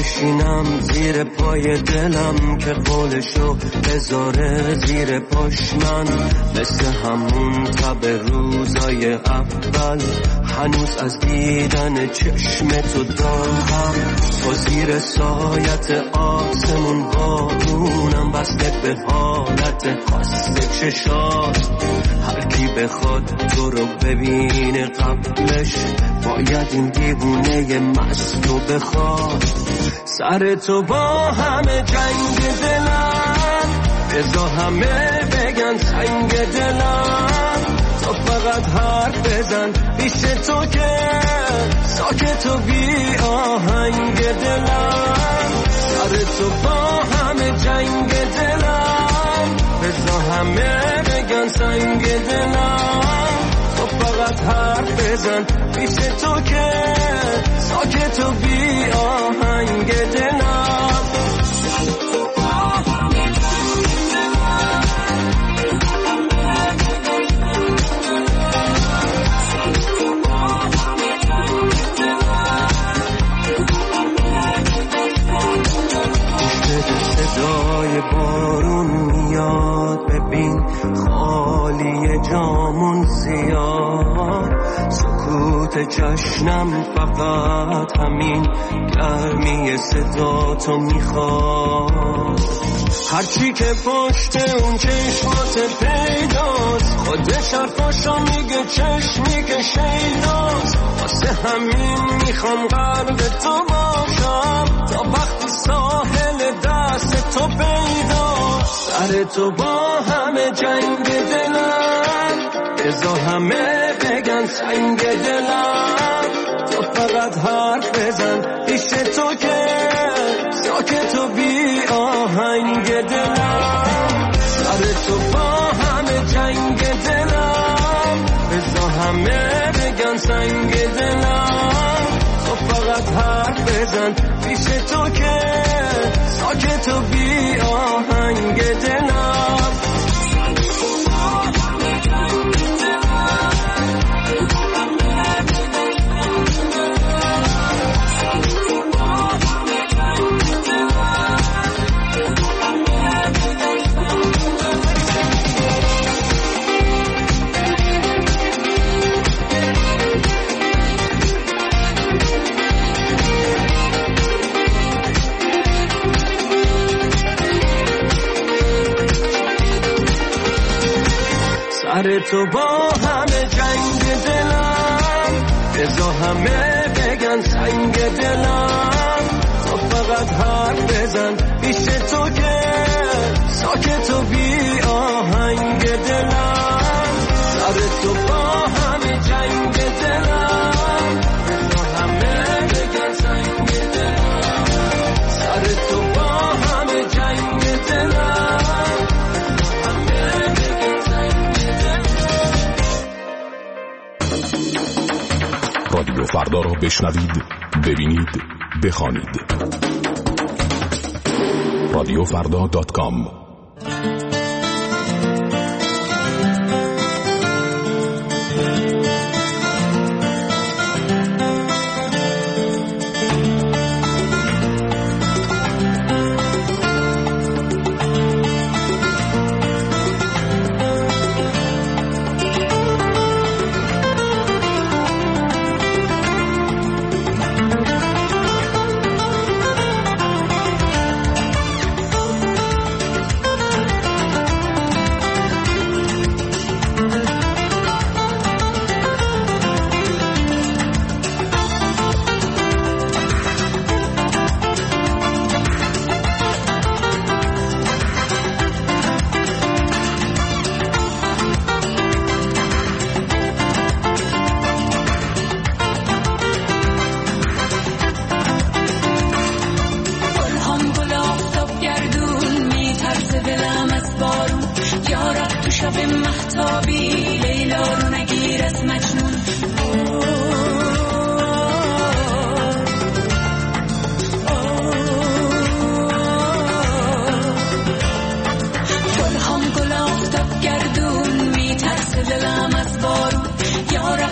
بشینم زیر پای دلم که قولشو بذاره زیر پاش من، مثل همون تب روزای اول هنوز از دیدن چشم تو دارم. تو زیر سایت آسمون بارونم، بسته به حالت خاص چشات. هر کی بخواد تو رو ببینه قبلش باید این دیوونه مست رو بخواد. سر تو با همه جنگ دلم، بذار همه بگن سنگ دلم. تو فقط حرف بزن پیش تو که ساکت و بی آهنگ دلم. سر تو با همه جنگ دلم، بذار همه بگن سنگ دلم. تو فقط حرف بزن پیش تو که ساکت و بی آهنگ دلم. صدای بارون میاد، ببین خالی جامون زیاد. سکوت جشنم فقط همین گرمی صدا تو میخواد. هرچی که پشت اون چشمات پیداست، خودش حرفاشو میگه چشمی که شیداست. واسه همین میخوام قلب تو باشم تا وقتی ساحل دست تو پیداست. سر تو با همه جنگ دلم، بذار همه بگن سنگ دلم. تو فقط حرف بزن پیش تو که ساکت و بی آهنگ دلم. سر تو با همه جنگ دلم، بذار همه بگن سنگ دلم. تو فقط حرف بزن پیش تو که ساکت و بی آهنگ دلم. سر تو با همه جنگ دلم، بذار همه بگن سنگ دلم. تو فقط حرف بزن پیش تو که ساکت و بی آهنگ دلم. سر تو با همه جنگ دلم، بذار همه بگن سنگ دلم. سر تو با همه جنگ دلم، همه بگن سنگ دلم. رادیو فردا را بشنوید، ببینید، بخوانید. رادیوفردا.com.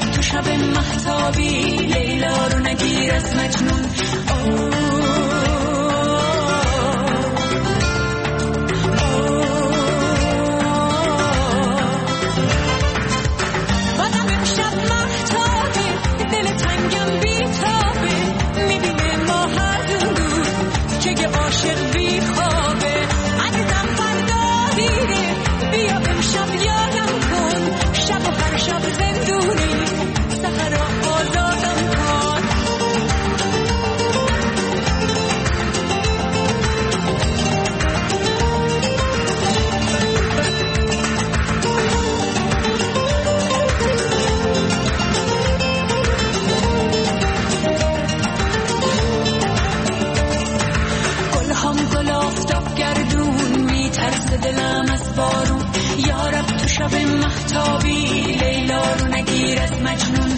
شب مهتابی لیلا رو نگیر از مجنون. مهتابی لیلا رو نگیر از مجنون.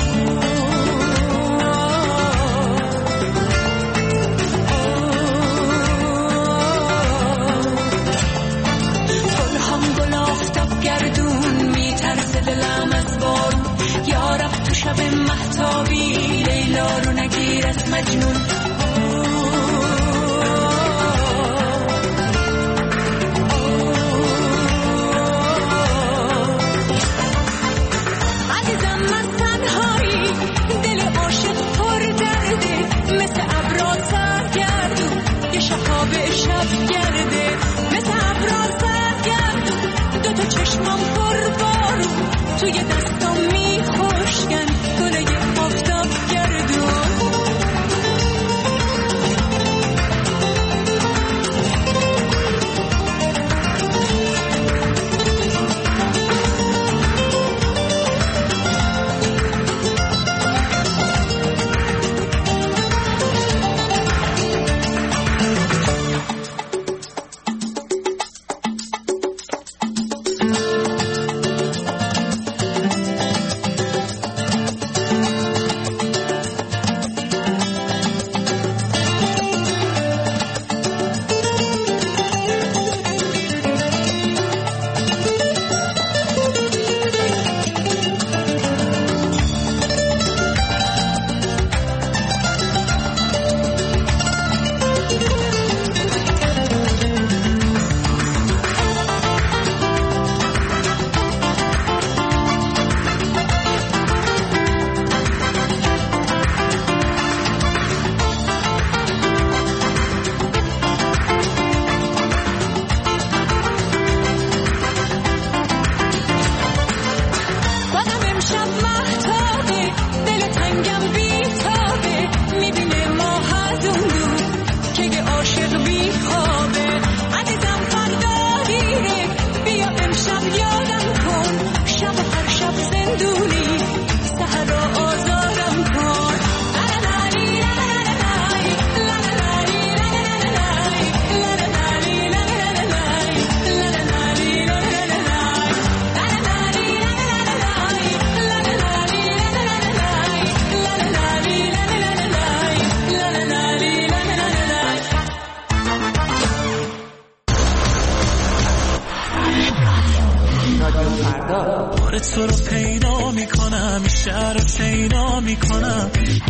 گل هم گل آفتاب گردون میترسه دلم از بارون. یارب تو شب مهتابی لیلا رو نگیر از مجنون. چشمم پر بارون توی دستم میخوشگن گله آفتاب گردون. تو رو پیدا میکنم، شهر رو شیدا میکنم.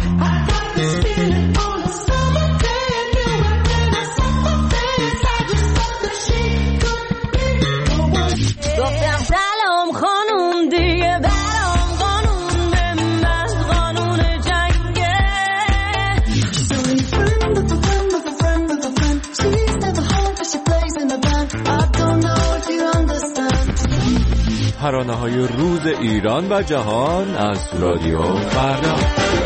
گفتم سلام خانوم دیگه برام قانون بمبست قانون جنگه. ترانه‌های روز ایران و جهان از رادیو فردا.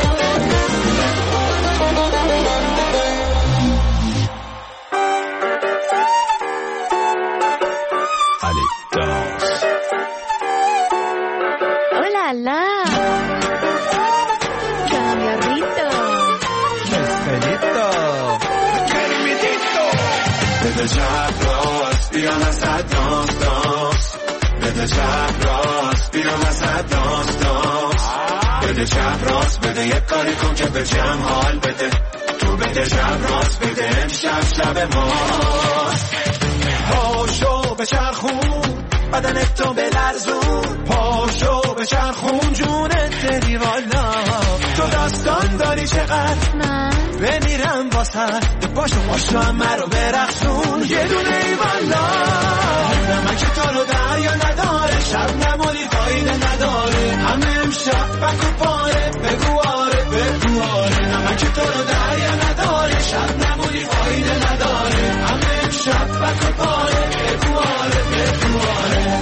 بده چپ راست بیان از دانس دانس. بده چپ راست بیان از دانس دانس. بده چپ راست بده یک کاری کن که به جمع حال بده. تو بده چپ راست بده امشب شب ماست. پاشو به چرخون بدنت تو بلرزون. پاشو به چرخون جونت دلی والا. تو داستان داری چقدر من بمیرم واسه پاشو همه رو برقصون. یه دونه ای والا نمک تو رو دریا نداره. شب نمالی فایده نداره. همه امشب بکو پاره بگو آره بگو آره. نمک تو رو دریا نداره. شب نمالی فایده نداره. همه امشب بکو پاره بگو آره بگو آره.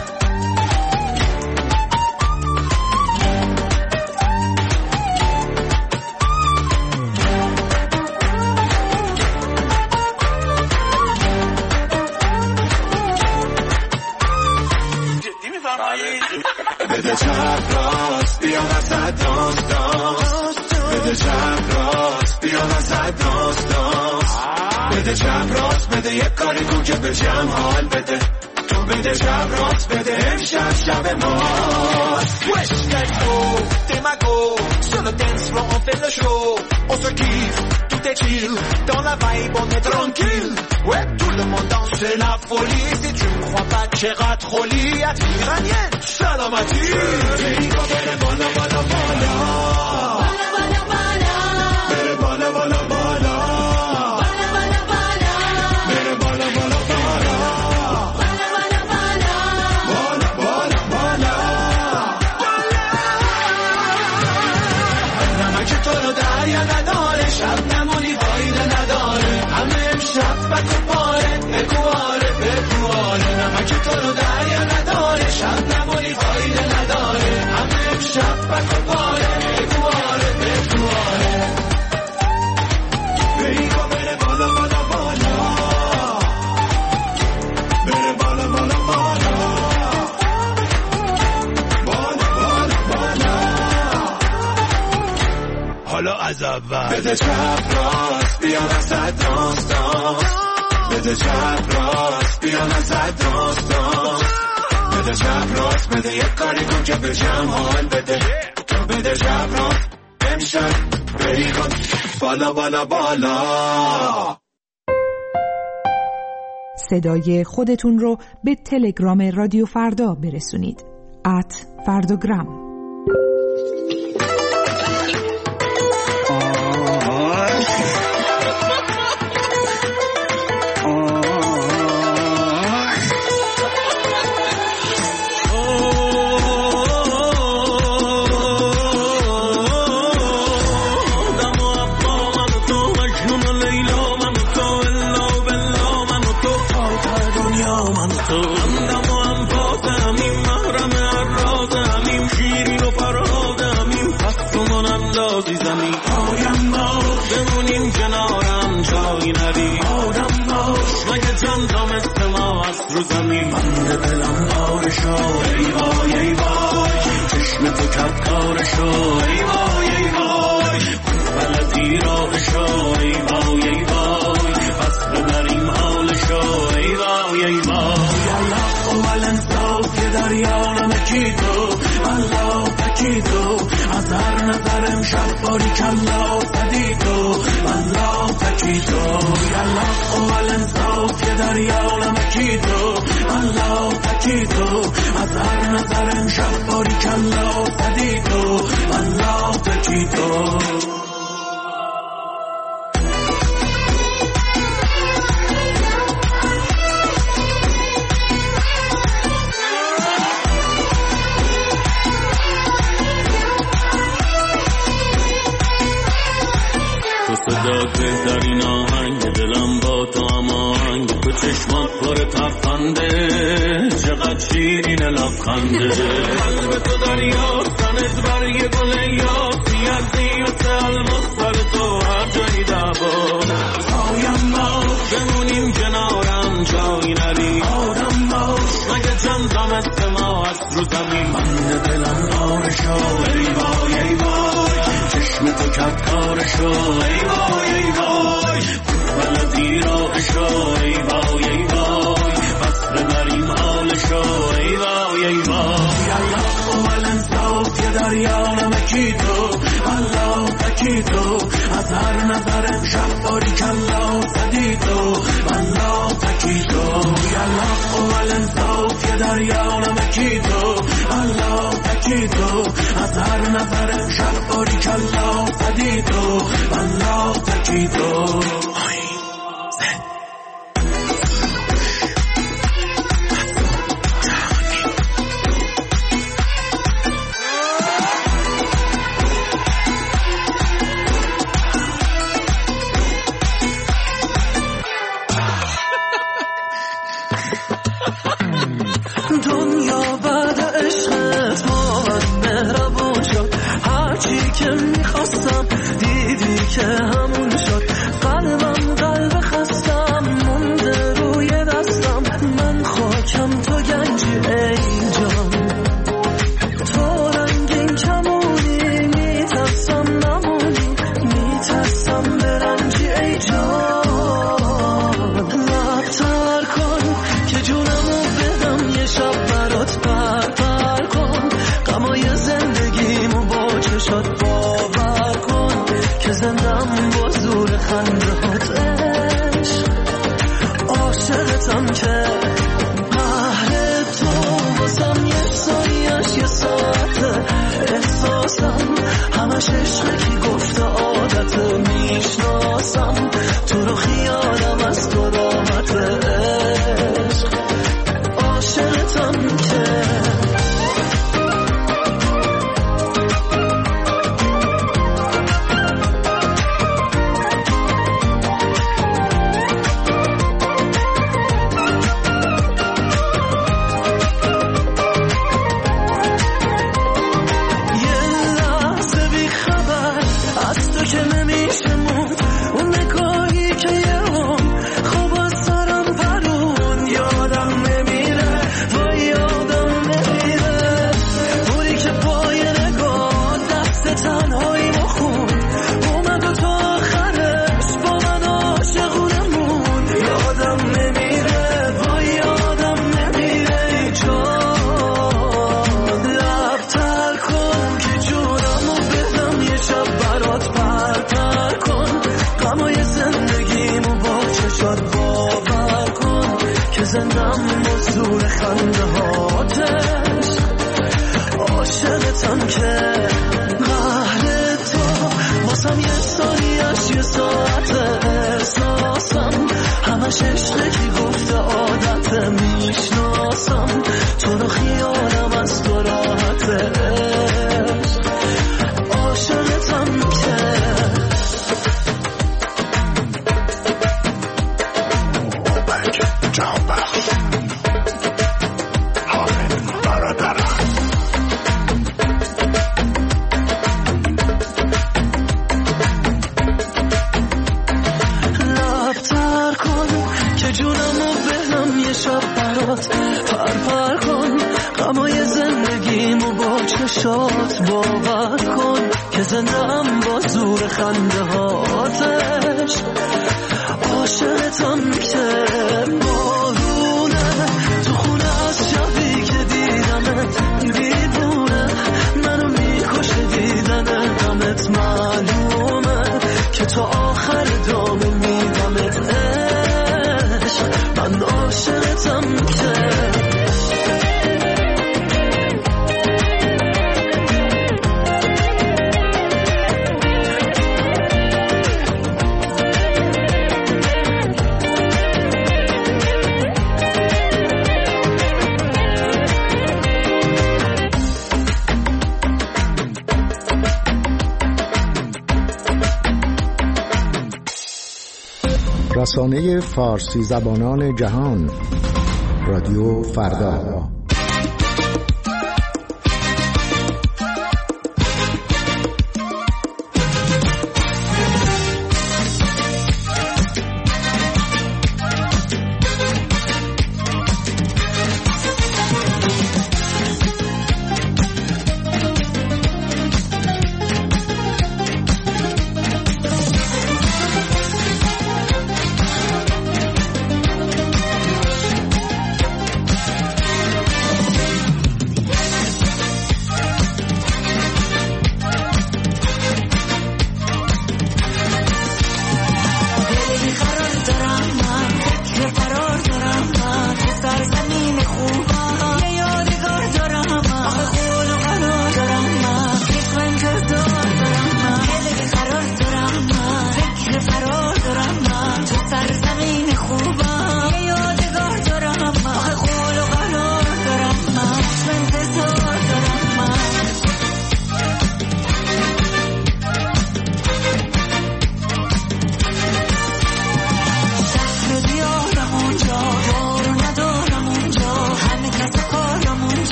بده چپ راست بیا وسط دانس دانس. بده چپ راست بیا وسط دانس دانس. بده چپ راست بده یک کاری کن که به جمع حال بده. تو بده شب راست بده امشب شب ماست. Wesh techno, t'es mago, sur le dance floor on fait le show. On se kiffe, tout est chill, dans la vibe on est tranquille. Ouais, tout le monde danse, c'est la folie. Si tu me crois pas, tchera troli, atri iranienne, salamati. Rico bere bala bala bala, bala bala bala, bere bala bala bala, bala bala bala, bere bala bala bala, bala bala bala, bala bala bala. نمک تو رو دریا نداره، شب نمونی فایده نداره، همه امشب بک و پاره، بگواره بگواره. نمک تو رو دریا نداره، شب نمونی فایده نداره، همه امشب بک و پاره، بگواره بگواره. بیگا بره بالا بالا بالا، بره بالا بالا بالا، بالا بالا بالا. حالا از اول بده چپ راست بیا وسط دانس دانس، بده چپ راست بیا وسط دانس دانس، بده چپ راست بده یک کاری کن که به جمع حال بده. تو بده چپ راست امشب بری کن بالا بالا بالا. صدای خودتون رو به تلگرام رادیو فردا برسونید. @فرداگرام. رو زمین بنده دلم دارشو ای وای ای وای، چشم تو کرد کارشو ای وای ای وای، بلدی راهشو ای وای ای وای، پس ببریم حالشو ای وای ای وای. الله اول انصاف که دریا نمکی تو، الله تکی تو، از هر نظر امشب باری کلا صدی تو، الله تکی تو. الله اول انصاف که دریا نمکی تو، الله تکی تو، از هر نظر امشب باری کلا صدی تو، الله تکی تو. صدات بهترین آهنگ دلم با تو هماهنگ، تو چشمات پر تفنده چقدر شیرین لبخنده، قلب تو دریا تنت برگ گل یاسی ازی مثل الماس سر تو هر جایی دعوا پایم باش بمونیم کنارم جایی نری آدم باش مگه چند زمست ما هست رو زمین بنده دلم دارشو ای وای ای وای، چشم تو کرد کارشو ای وای ای وای، بلدی راهشو ای وای ای وای، پس ببریم حالشو ای وای ای وای. الله اول انصاف که دریا نمکی تو، الله تکی تو، از هر نظر امشب باری کلا صدی تو، الله تکی تو. الله اول انصاف که دریا نمکی تو، الله تکی تو، از هر نظر امشب باری کلا صدی تو، الله تکی تو. دنیا بعد عشقت با من مهربون شد، هرچی که میخواستم دیدی که همون شد، قلبم قلب خستم خنده هات عشق عاشقتم که قهر تو واسم یه سایش یه ساعته احساسم همش عشقه کی گفته عادته میشناسم تو رو خیالم از تو راحته عشق عاشقتم که زندم مزدور خنده هاتش عاشقتم که قهر تو واسم یه سایش یه ساعت احساسم همش عشقه کی گفته عادت میشناسم تو رو خیالم از تو راحت عشق عاشقتم که پر کن غمای زندگیمو با چشات باور کن که زندم با زور خنده هاتش عاشقتم که بارونه تو خونه از شبی که دیدمت دیوونه منو میکشه دیدن غمت معلومه که تو آخر دام میدمت عشق من عاشقتم که رسانه فارسی زبانان جهان رادیو فردا.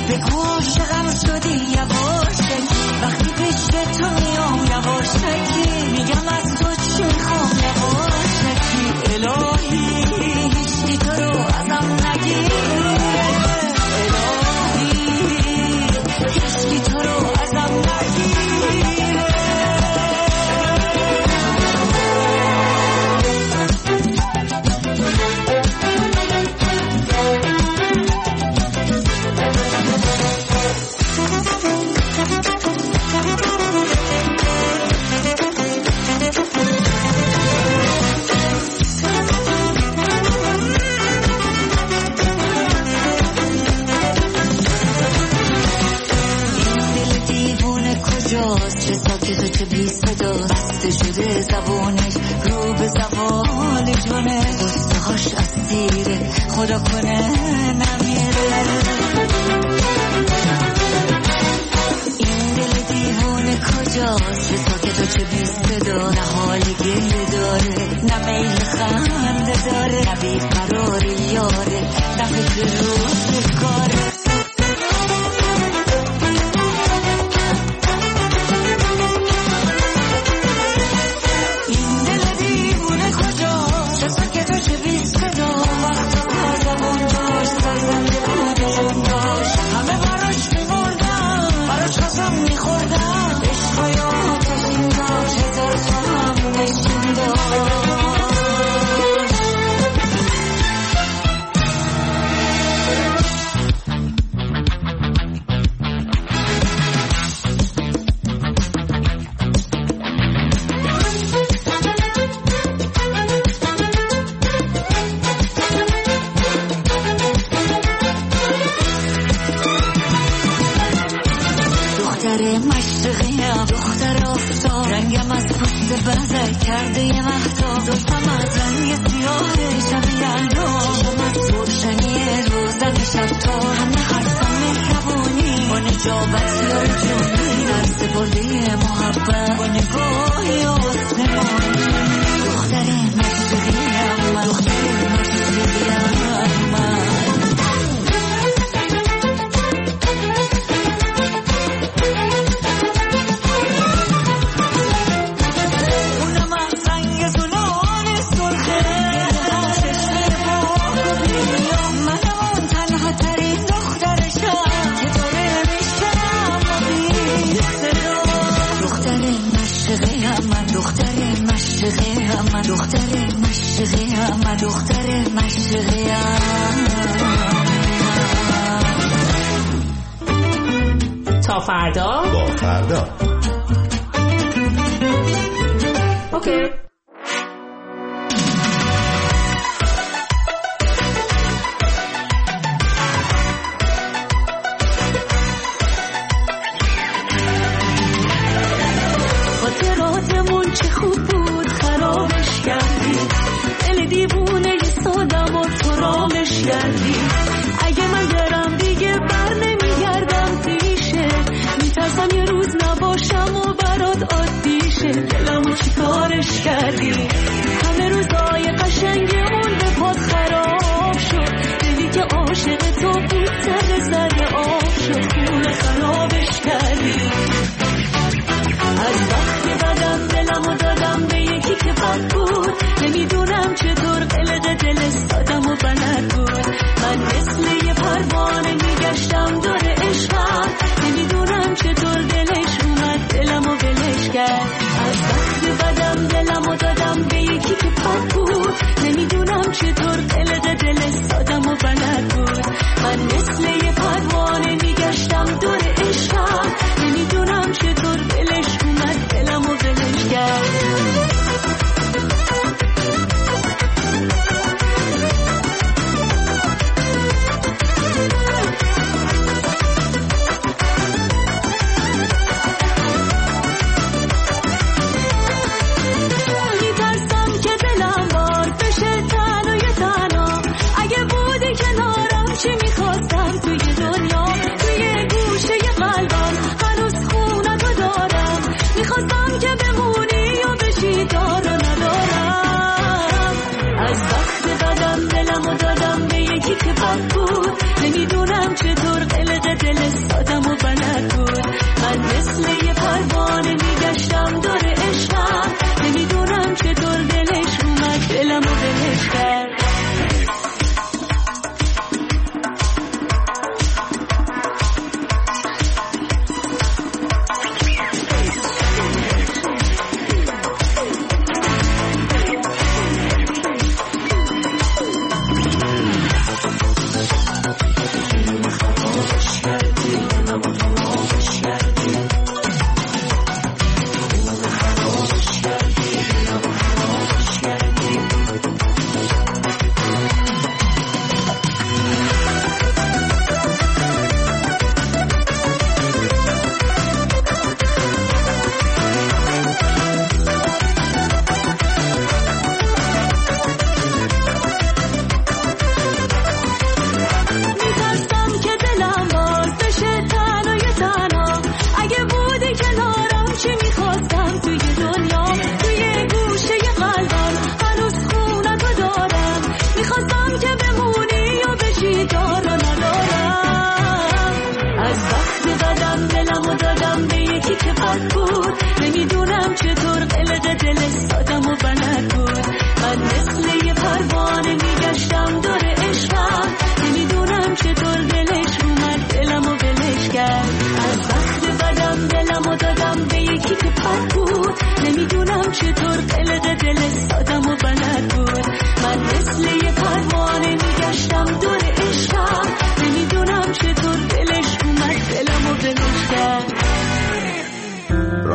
بگو عاشقم شدی یواشکی وقتی پیش تو میام یواشکی میگم از تو چی میخوام یواشکی الهی هیچی تو رو ازم نگیره الهی هیچی تو رو ازم نگیره چه ساکت و چه بی صدا بسته شده زبونش رو به زوال جانه دوستهاش اسیره خدا کنه نمیره این دل دیوونه کجاست چه ساکت و چه بی صدا نه حال گریه داره نه میل خنده داره نه بیقراری یاره نه فکر روزگاره تا فردا با فردا اوکی. خاطراتمون چه خوب بود خرابش کردی دل دیوونه سادم و تو رامش کردی اگه من گرم دیگه بر نمیگردم پیشه میترسم یه روز نباشم و برات عادیشه دلمو چی کارش کرد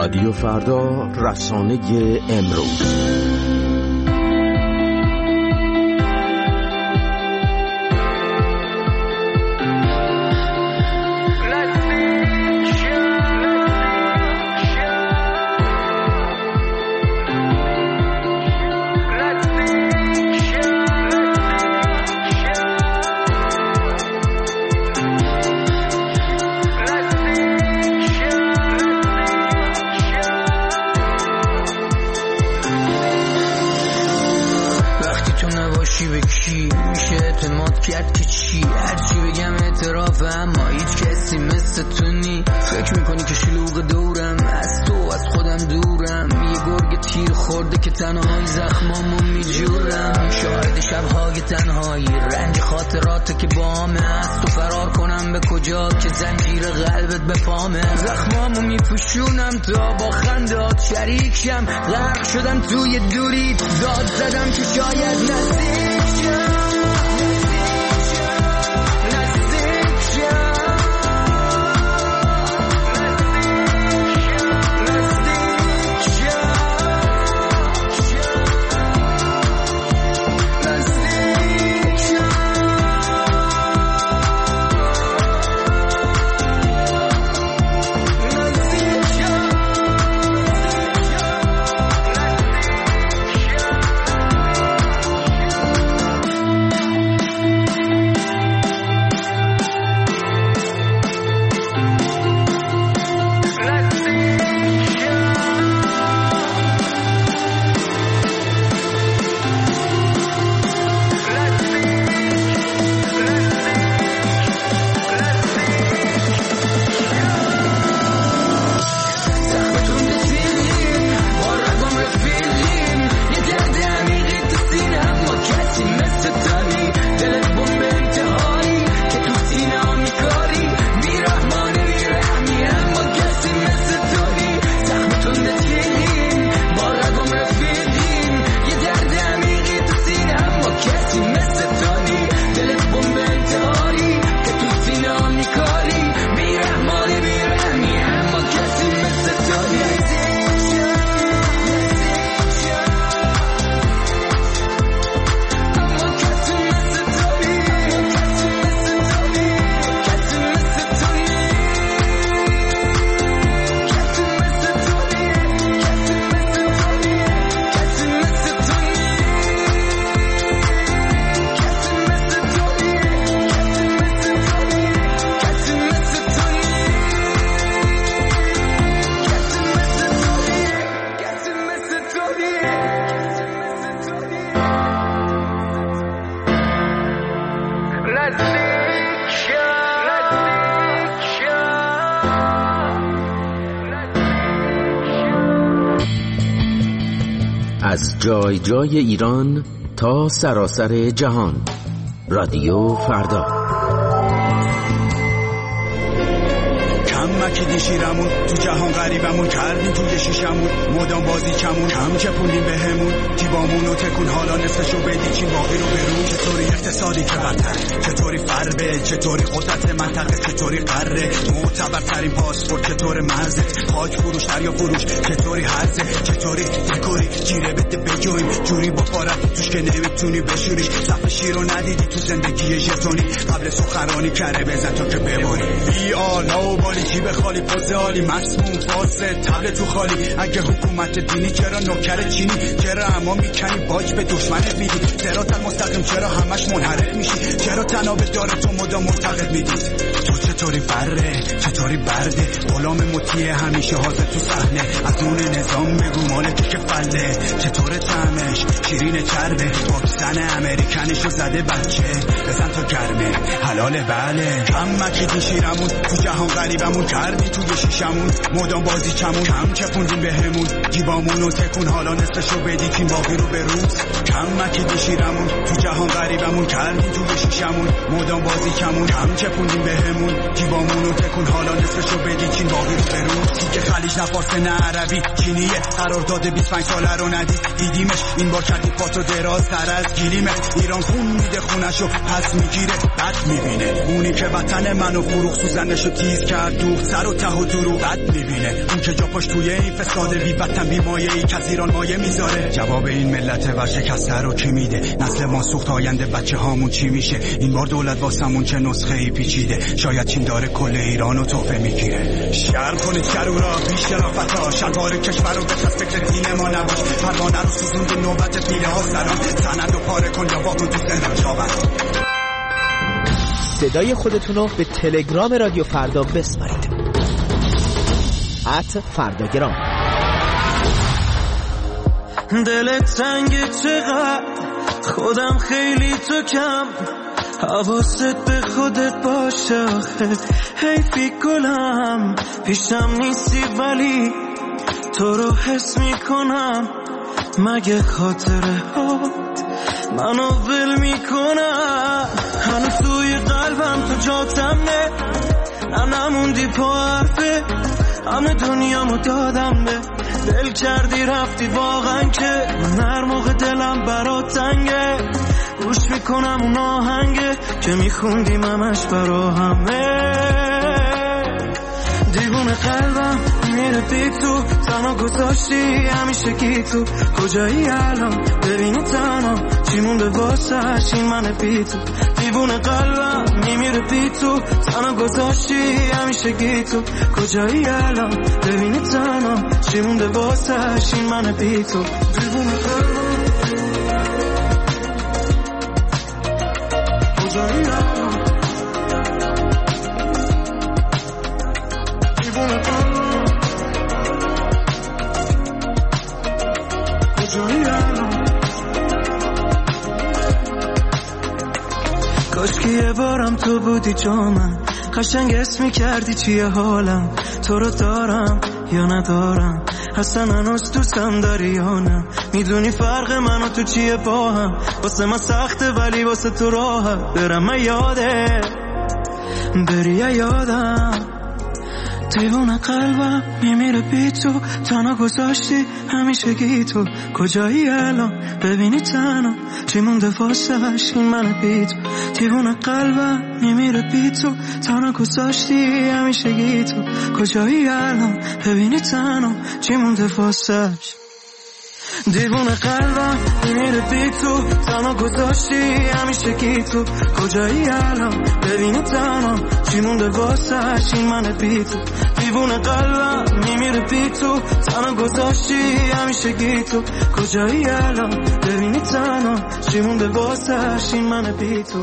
رادیو فردا، رسانه امروز. فکر میکنی که شلوغ دورم از تو از خودم دورم، یه گرگ تیر خورده که تنهایی زخمامو میجورم، شاهد شبهای تنهایی رنج خاطرات که بامه، از تو فرار کنم به کجا که زنجیر قلبت به پامه، زخمامو میپوشونم تا با خندات شریک شم، غرق شدم توی دوری داد زدم که شاید نزدیک شم. از جای جای ایران تا سراسر جهان، رادیو فردا. مکیدی شیرمون تو جهان غریبمون کردیم توی شیشمون، مدام بازی کمون کم چپوندیم بهمون، تیبامونو تکون حالا نصفشو بدی چین باقی رو برون. چطوری اقتصادی که برتر، چطوری فربه، چطوری قدرت منطقه، چطوری قره معتبرترین پاسپورت، چطور مرزت خاک فروش دریا فروش، چطوری حرزه، چطوری تکوری جیره بده بجویم جوری با پارت توش که نمیتونی بشوریش، صف شیرو ندیدی تو زندگی ژتونی، قبل سخنرانی کره بزن تو که بباری بی آلا و بالی جیب خالی پوز عالی مسموم فاسد تبل تو خالی. اگه حکومت دینی چرا نوکر چینی، چرا اما میکنی باج به دشمنت میدی، صراط مستقیم چرا همش منحرف میشی، چرا تناب داره تو مدام مرتقب میدی، تو چطوری بره چطوری برده، غلام مطیع همیشه حاضر تو صحنه، از نون نظام بگو مال تو که فله، چطور طعمش شیرین چربه، واکسن امریکنشو زده بچه بزن تا گرمه حلاله بله. کم مکیدی شیرمون تو جهان غریبمون کردی توی شیشمون، مدام بازی کمون کم چپوندیم بهمون، جیبامونو تکون حالا نصفشو بدی تیم باقی رو به روز. کم مکیدی شیرمون تو جهان غریبمون کردی توی شیشمون، مدام بازی کمون کم چپوندیم بهمون، جیبامونو تکون حالا نصفشو بدی تیم باقی رو به روز. که خلیج نه فارسی نه عربی چینیه، قرارداد 25 ساله رو ندید دیدیمش، این بار کردی پاتو دراز تر از گلیمه، ایران خون میده خونشو پس میگیره بد میبینه، اونی که وطن منو فروخ سوزنشو تیز کرد دوخت سر و ته و دروغت میبینه، اون که جا پاش توی این فساد بی وطن بی مایه ای که از ایران مایه میذاره. جواب این ملت ورشکسته رو کی میده؟ نسل ما سوخت، آینده بچه هامون چی میشه؟ این بار دولت واسمون چه نسخه ای پیچیده؟ شاید چین داره کل ایرانو تحفه میگیره. شرم کنید شرورا بیش شرافتا، شلوار کشور رو بچس فکر دین ما نباش. پروانه رو سوزوند نوبت پیله ها سلام، سند و پاره کن یا واقعا تو زندان شاور. صدای خودتون رو به تلگرام رادیو فردا بسپارید. @فرداگرام. دلت تنگ چقدر، خودم خیلی تو کم، حواست به خودت باشه آخه حیفی گلم، پیشم نیستی ولی تو رو حس میکنم، مگه خاطره ها منو ول میکنم، هنوز توی قلبم تو جاتم نه نموندی پا حرفه، همه دنیامو دادم به دل کردی رفتی واقعا که من هر موقع دلم برات تنگه گوش میکنم اون آهنگه که میخوندیم همش برا همه، دیوونه قلبم میره بی تو، تنها گذاشتی همیشه کی تو، کجایی الان ببینی تنها چی مونده واسش این من بی تو، دیوونه قلبم میمیره بی تو، تنها گذاشتی همیشه کی تو، کجایی الان ببینی تنها چی مونده واسش این من بی تو، دیوونه قلبم کجایی الان دیوونه قلبم کجایی الان، کاش که یه بارم تو بودی جا من، قشنگ اسم می‌کردی چیه حالم، تو رو دارم یا ندارم، اصلا هنوز دوستم داری یا نه، میدونی فرق من و تو چیه با هم، واسه من سخته ولی واسه تو راحه، برم من یاده بری یادم، دیوونه قلبم میمیره بی تو، تنها گذاشتی همیشه گی تو، کجایی الان ببینی تنها چی مونده واسش این من بی تو، دیوونه قلبم میمیره بی تو، تنها گذاشتی همیشه گی تو، کجایی الان ببینی تنها چی مونده واسش، دیوونه قلبم میمیره بی تو، تنها گذاشتی همیشه کی تو، کجایی الان ببینی تنها چی مونده واسش این من بی تو، دیوونه قلبم میمیره بی تو، تنها گذاشتی همیشه کی تو، کجایی الان ببینی تنها چی مونده واسش این من بی تو.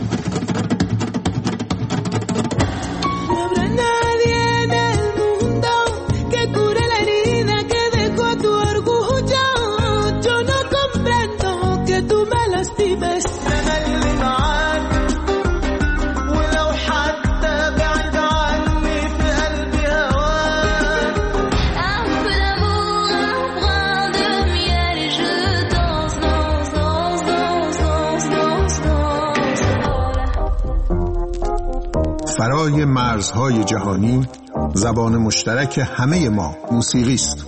فرای مرزهای جهانی زبان مشترک همه ما موسیقی است.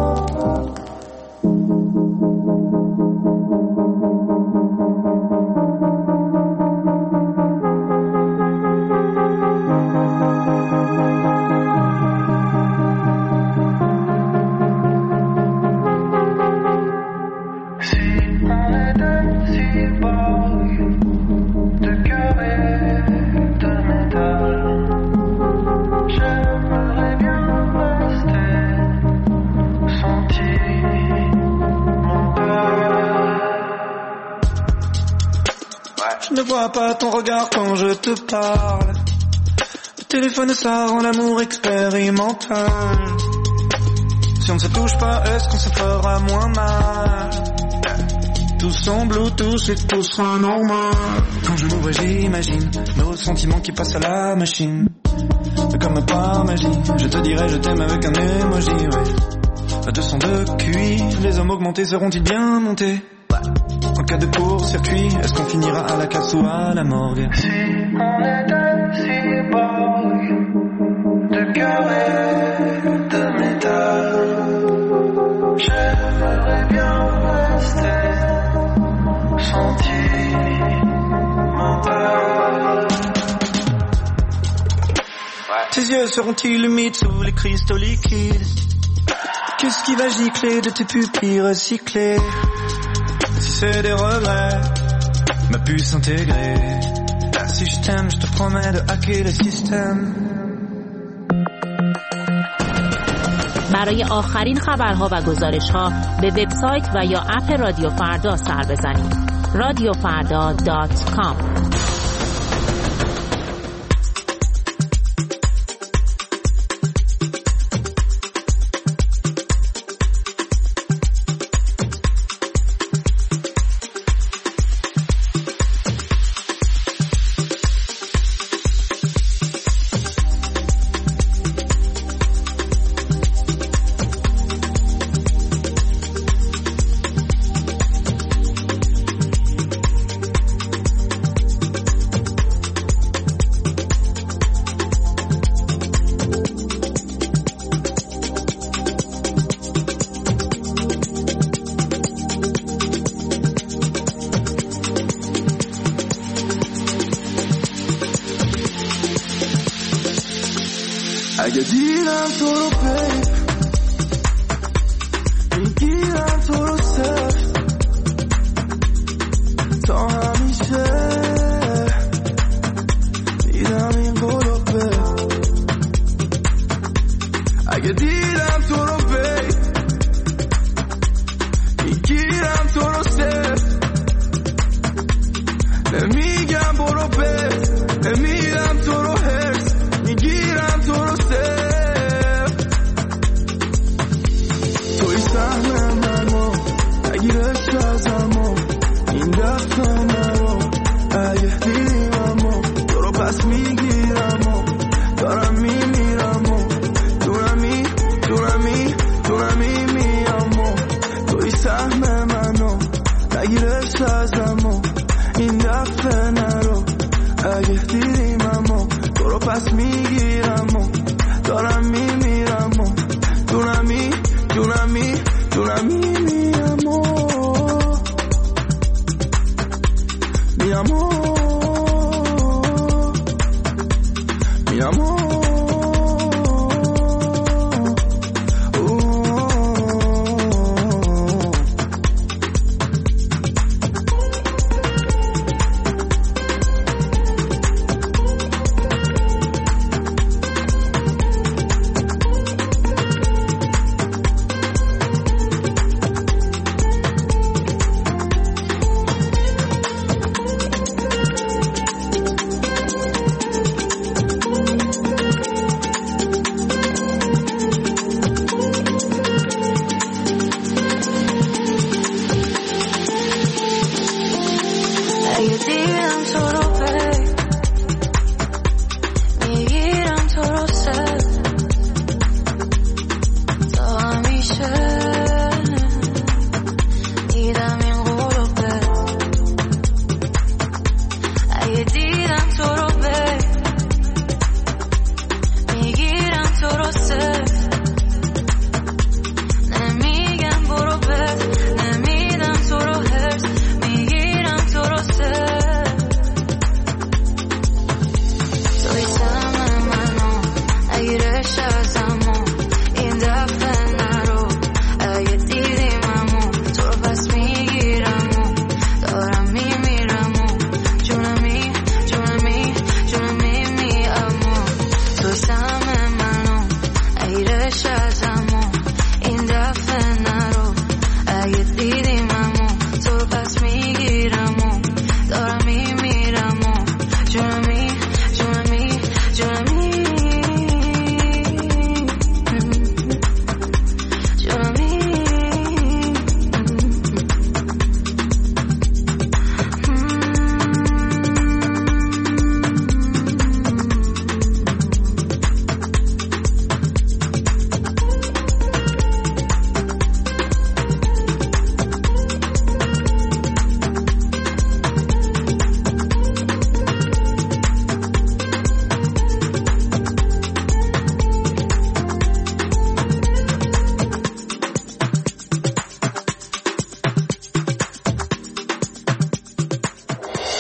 Je ne vois pas ton regard quand je te parle. Le téléphone ça rend l'amour expérimental. Si on ne se touche pas, est-ce qu'on se fera moins mal? Tout sans Bluetooth et tout sera normal. Quand je m'ouvre j'imagine nos sentiments qui passent à la machine. Mais comme par magie, je te dirai je t'aime avec un emoji, ouais. À 202 QI, les hommes augmentés seront-ils bien montés? En cas de court-circuit, est-ce qu'on finira à la casse ou à la morgue? Si on était si beau, de cœur et de métal, j'aimerais bien rester sentimental. Tes yeux seront-ils humides sous les cristaux liquides? Qu'est-ce qui va gicler de tes pupilles recyclées? Si c'est des regrets, ma puce intégrée. Si je t'aime, je te promets de hacker le système. برای آخرین خبرها و گزارش‌ها به وبسایت و یا اپ رادیو فردا سر بزنید. radiofarda.com. اگه دیدم تو رو بیب میگیرم تو رو صرف تا همیشه دیدم این قلوبه اگه دیدم تو رو بیب میگیرم تو رو صرف نمیگم برو بیب نمیدم تو رو هرس میگیرم تو رو صرف توی سهم منو نگیرش ازمو این دفعه نرو اگه دیدیممو تو رو پس میگیرمو دارم میمیرمو دونمی میامو توی سهم منو نگیرش ازمو این دفعه نرو اگه دیدیممو تو رو پس میگیرمو دارم میمیرمو دونمی میامو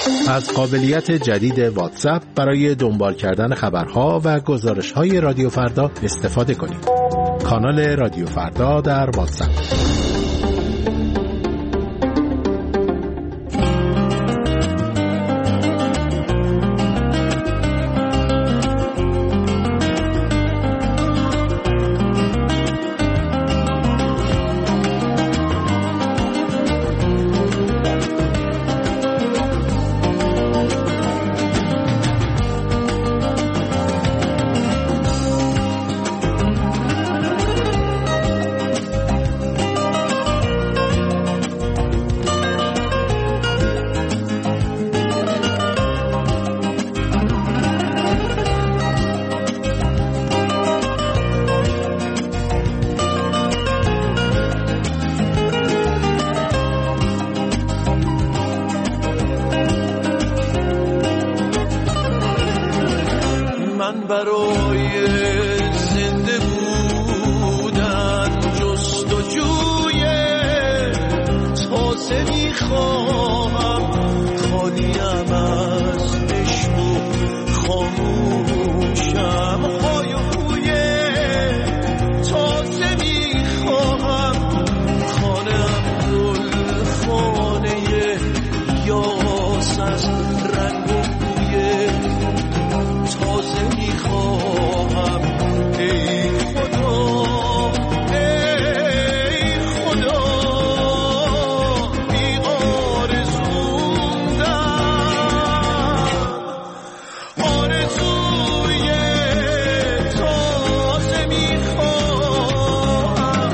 از قابلیت جدید واتساپ برای دنبال کردن خبرها و گزارش‌های رادیو فردا استفاده کنید. کانال رادیو فردا در واتساپ. برای زنده بودن جستجوی تازه میخواهم، خالیم از عشق و خاموشم های و هوی تازه میخواهم، خانم گل خانه یاس از رنگ و بوی تازه میخواهم. ای خدا ای خدا بی آرزوندم، آرزوی تازه میخواهم.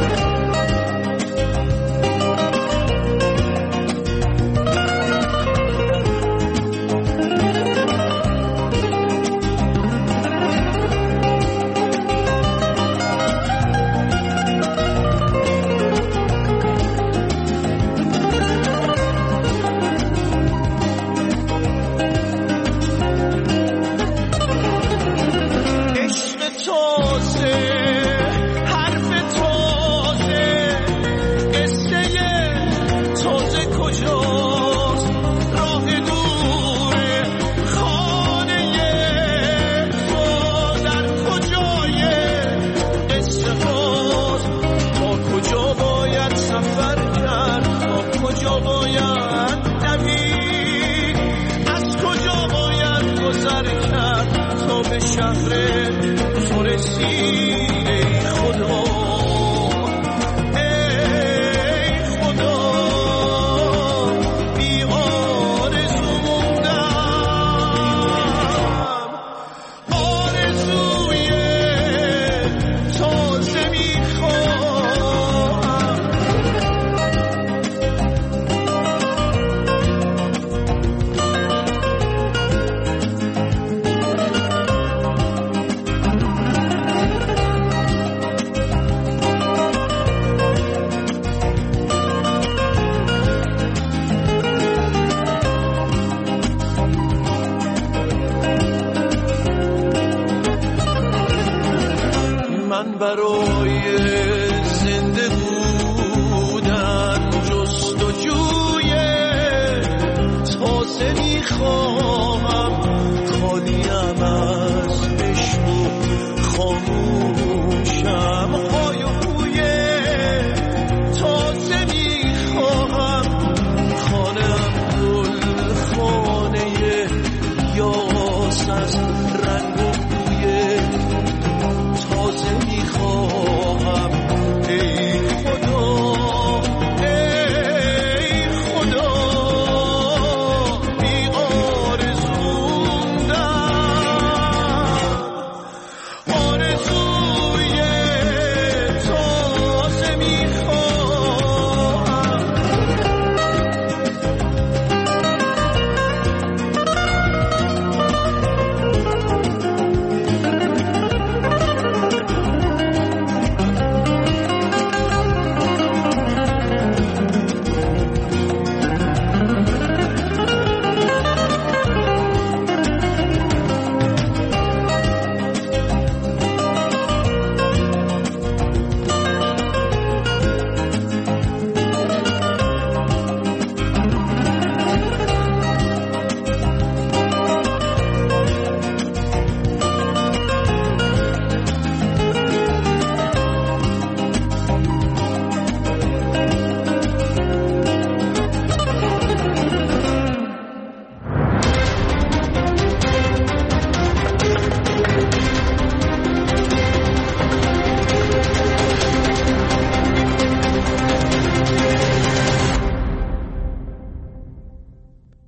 برای زنده بودن جستجوی تازه میخواهم، خالیم از عشق و خاموشم